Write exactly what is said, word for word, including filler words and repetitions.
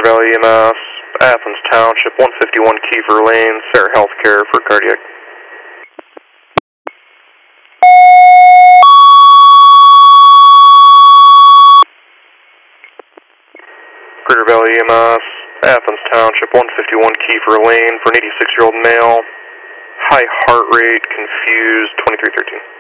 Greater Valley E M S, Athens Township, one fifty-one Kiefer Lane, Sarah Healthcare for cardiac. Greater Valley E M S, Athens Township, one fifty-one Kiefer Lane for an eighty-six-year-old male, high heart rate, confused, twenty-three thirteen.